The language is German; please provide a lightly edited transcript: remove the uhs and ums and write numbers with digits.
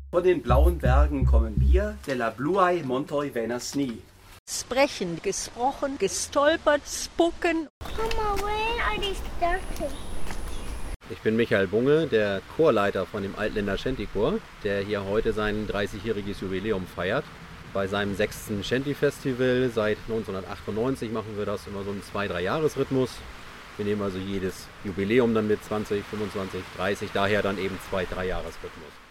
Von den blauen Bergen kommen wir, de la Bluae Montoi Venasni. Sprechen, gesprochen, gestolpert, spucken. Mama, where are these starting? Ich bin Michael Bunge, der Chorleiter von dem Altländer Shanty-Chor, der hier heute sein 30-jähriges Jubiläum feiert. Bei seinem 6. Shanty-Festival seit 1998 machen wir das immer so im 2-3-Jahres-Rhythmus. Wir nehmen also jedes Jubiläum dann mit 20, 25, 30, daher dann eben 2-3-Jahres-Rhythmus.